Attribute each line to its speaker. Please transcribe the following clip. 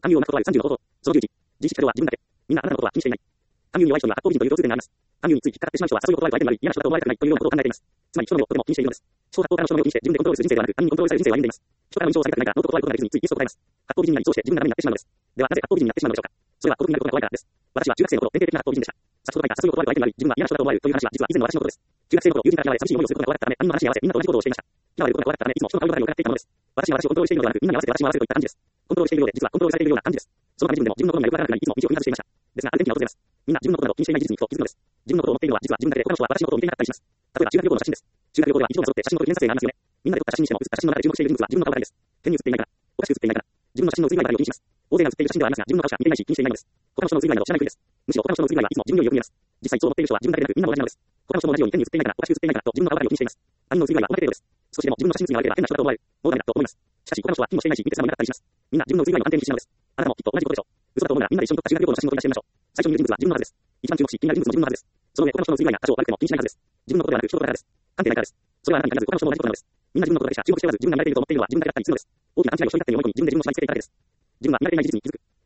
Speaker 1: 暗誘を巻くことは30の方法。その11、実質上は自分だけ。みんなあなたのことは気にしていない。暗誘に弱い人には八方美人という共通点があります。暗誘について引っかかってしまう人はそういうことは相手になり、嫌な人だと思われたくないというようなことを考えています。つまり、人の目をとても気にしているのです。人は八方からの人の目を気にして自分でコントロールする人生ではなく、他人にコントロールされる人生を歩んでいます。人からの印象を下げたくないが、ノーと断ることができずについイエスと答えます。八方美人になり、そうして自分がダメになってしまうのです。では、なぜ八方美人になってしまうのでしょうか。それは孤独になることが怖いからです。私は中学生の頃、典型的な八方美人でした。先ほど書いた誘いを断る相手になり、自分は嫌な人だと思われるという話は実は以前の私のことです。中学生の頃、友人から嫌われ寂しい思いをすることが怖かったため、他人の話に合わせみんなと同じ行動をしていました。嫌われることが怖かったため、いつも人の顔色ばかりを伺っていたのです。私が私をコントロールしているのではなく、みんなに合わせて私も合わせるといった感じです。コントロールしているようで、実はコントロールされているような感じです。そのため自分でも自分のことがよくわからなくなり、いつも道を踏み外していました。ですが、ある天気が訪れます。みんな自分のことなど気にしていない事実にふと気づくのです。自分のことを思っているのは実は自分だけで、他の人は私のことを見ていなかったりします。例えば中学旅行の写真です。中学旅行では一度に揃って写真の記念撮影がありますよね。みんなで撮った写真にしても写った写真の中で注目している人物は自分の顔ばかりです。変に写っていないから、おかしく写っていないから、自分の写真の写り具合ばかりを気にします。大勢が写っている写真ではありますが、自分の顔しか見ていないし気にしていないのです。他の人の写り具合など知らないふりです。むしろ他の人の写り具合はいつも自分よりよく見えます。実際そう思っている人は自分だけでなくみんなも同じなのです。他の人も同じように変に写っていないから、おかしく写っていないからと自分の顔ばかりを気にしています。他人の写り具合は同じ程度です。少しでも自分の写真に写りが悪ければ変な人だと思われる。もうダメだと思います。しかし他の人は気にもしていないし、見てすらもいなかったりします。みんな自分の写り具合の安定に必死なのです。あなたもきっと同じことでしょう。嘘だと思うならみんなで一緒に撮った修学旅行の写真を取り出してみましょう。最初に見る人物は自分のはずです。一番注目し気になる人物も自分のはずです。その上他の人の写り具合が多少悪くても気にしないはずです。自分のことではなく人とだからです。観点だからです。それはあなたに限らず他の人も同じことなのです。みんな自分のことだけしか注目しておらず、自分が見られていると思っているのは自分だけだったりするのです。大きな勘違いをしていたくても良い子に自分で自分の差につけていただけです。自分は見られていない事実に気づく。